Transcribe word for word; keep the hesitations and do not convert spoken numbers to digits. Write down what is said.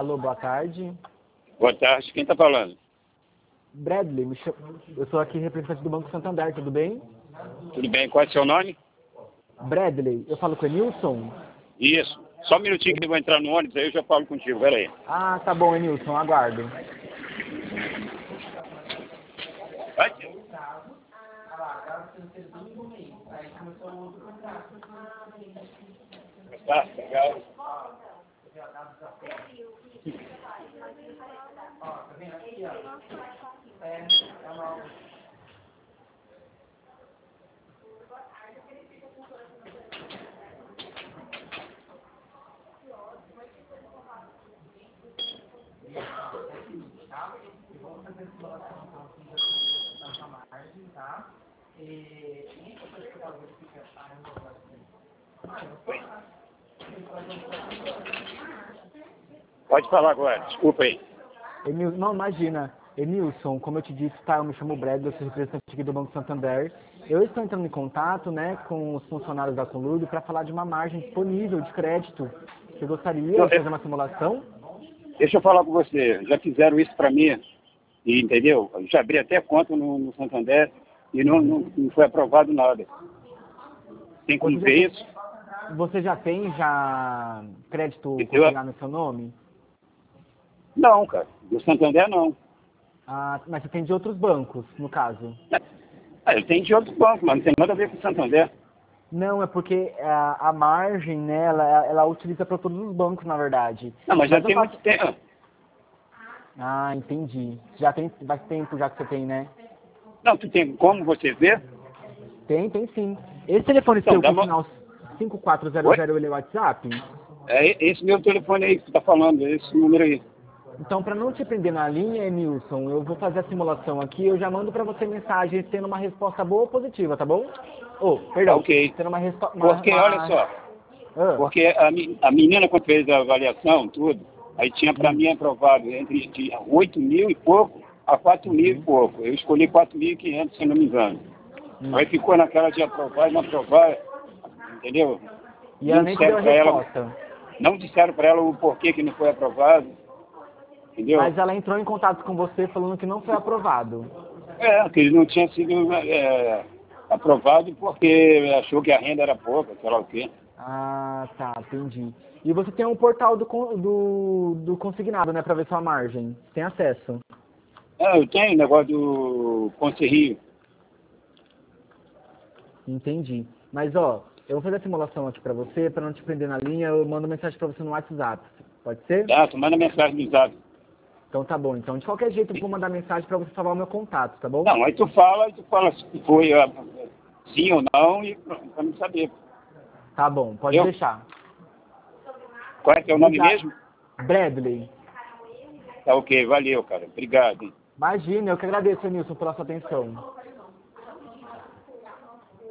Alô, boa tarde. Boa tarde, quem está falando? Bradley, me cham... eu sou aqui representante do Banco Santander, tudo bem? Tudo bem, qual é o seu nome? Bradley, eu falo com o Enilson? Isso, só um minutinho que eu vou entrar no ônibus, aí eu já falo contigo, pera aí. Ah, tá bom, Enilson, aguardo. Vai? Tá, legal. Pode falar agora, desculpa aí. Enil... Não, imagina. Enilson, como eu te disse, tá, eu me chamo Bradley, eu sou representante aqui do Banco Santander. Eu estou entrando em contato, né, com os funcionários da Conlurb para falar de uma margem disponível de crédito. Você gostaria de fazer uma simulação? Deixa eu falar com você, já fizeram isso para mim, e, entendeu? Eu já abri até conta no, no Santander e não, não, não foi aprovado nada. Tem como Você ver já isso? tem, você já tem já crédito Eu- consignado no seu nome? Não, cara, do Santander não. Ah, mas você tem de outros bancos, no caso? Ah, eu tenho de outro banco, mas não tem nada a ver com o Santander. Não, é porque a, a margem, né, ela, ela utiliza para todos os bancos, na verdade. Não, mas já eu tem faço- muito tempo. Ah, entendi. Já tem faz tempo já que você tem, né? Não, tu tem como você ver? Tem, tem sim. Esse telefone Então, seu dá com o uma... final cinco quatro zero Oi? zero ele é o WhatsApp? É esse meu telefone aí que tu tá falando, é esse número aí. Então, para não te prender na linha, Emilson, eu vou fazer a simulação aqui, eu já mando para você mensagem tendo uma resposta boa ou positiva, tá bom? Oh, perdão, Ok. tendo uma resposta... Porque, olha só, Ah, porque a, mi- a menina quando fez a avaliação, tudo, aí tinha para mim aprovado entre de oito mil e pouco a quatro mil e pouco. Eu escolhi quatro mil e quinhentos, se eu não me engano. hum. Aí ficou naquela de aprovar e não aprovar, entendeu? E ela Não nem te deu disseram a para ela, resposta. não disseram para ela o porquê que não foi aprovado, entendeu? Mas ela entrou em contato com você falando que não foi aprovado. É, que ele não tinha sido é, aprovado porque achou que a renda era pouca, sei lá o quê. Ah, tá, entendi. E você tem um portal do, con- do, do consignado, né, para ver sua margem. Tem acesso. É, eu tenho o negócio do Conselho. Entendi. Mas, ó, eu vou fazer a simulação aqui pra você, pra não te prender na linha, eu mando mensagem pra você no WhatsApp. Pode ser? Tá, tu manda mensagem no zap. Então tá bom. Então, de qualquer jeito, eu vou mandar mensagem pra você salvar o meu contato, tá bom? Não, aí tu fala, aí tu fala se foi ah, sim ou não e pronto, pra não saber. Tá bom, pode Entendeu? deixar. Qual é teu nome Obrigado. mesmo? Bradley. Tá ok, valeu, cara. Obrigado. Hein? Imagina, eu que agradeço, Nilson, pela sua atenção.